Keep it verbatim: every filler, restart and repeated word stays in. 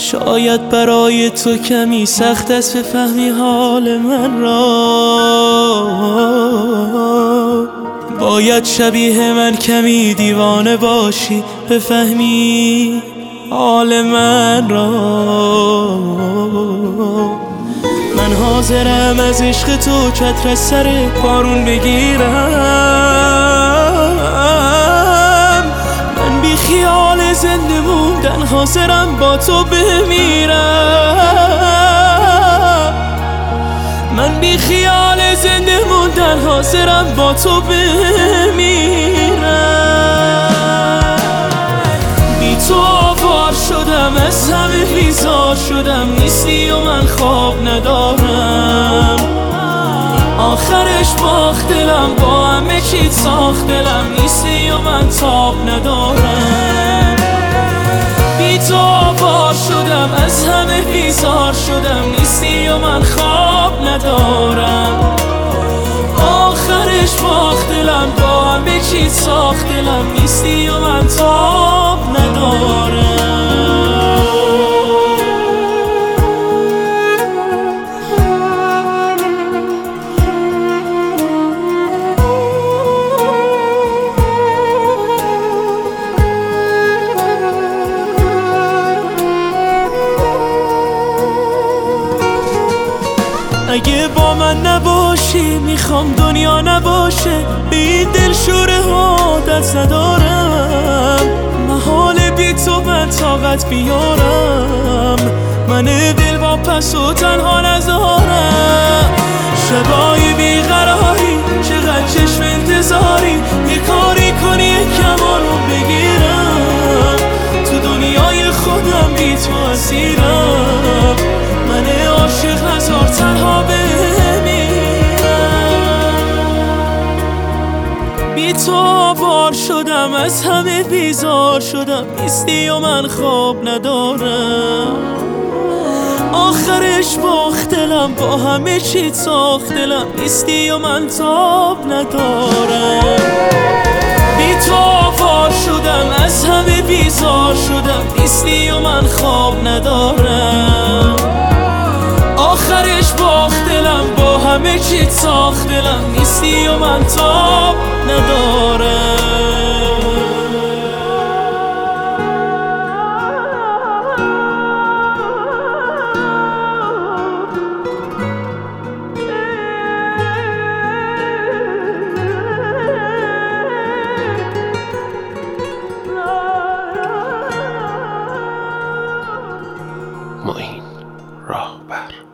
شاید برای تو کمی سخت است بفهمی حال من را. باید شبیه من کمی دیوانه باشی بفهمی حال من را. من حاضرم از عشق تو چتر از سر بارون بگیرم. من بی خیال زنده موندن حاضرم با تو بمیرم. من بی خیال زنده موندن حاضرم با تو بمیرم. بی تو آوار شدم از همه بیزار شدم، نیستی و من خواب ندارم. آخرش باخت دلم با همه چیت ساخت دلم، نیستی و من تاب ندارم. بی تو آوار شدم از همه بیزار شدم، نیستی و من خواب ندارم. آخرش باخت دلم با همه چیت ساخت دلم، نیستی و من تاب ندارم. اگه با من نباشی میخوام دنیا نباشه، به این دلشوره عادت ندارم. محال بی تو من طاقت بیارم، من دل با پس و تنها نذارم. شبای بیقراری چقدر چشم انتظاری، یه کاری کنی یه کمارو بگیرم. تو دنیای خودم بی تو اسیرم، من عاشق هزار تنها بمیرم. بی تو آوار شدم از همه بیزار شدم، نیستی و من خواب ندارم. آخرش باخت دلم با همه چیت ساخت دلم، نیستی و من تاب ندارم. بی تو آوار شدم از همه بیزار شدم، نیستی و من خواب ندارم. آخرش باخت دلم با همه چیت ساخت دلم، نیستی و من تاب ندارم. معین راهبر.